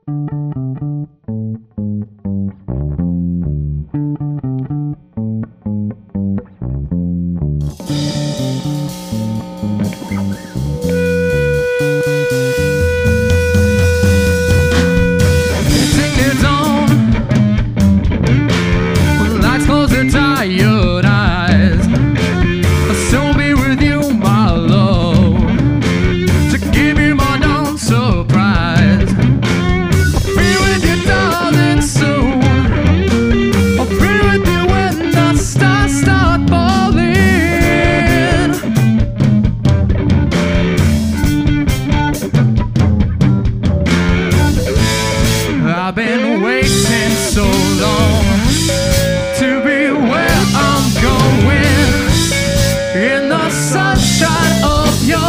I've been waiting so long to be where I'm going, in the sunshine of your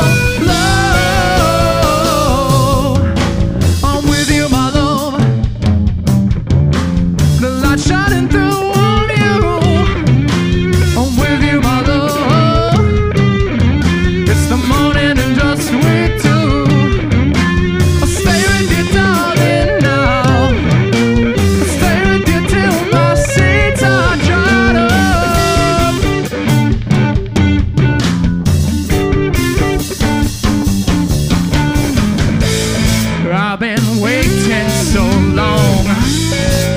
love. I'm with you, my love, the light shining through on you. I'm with you, my love, it's the morning and just we two. I'll stay with you, darling, now. I've been waiting so long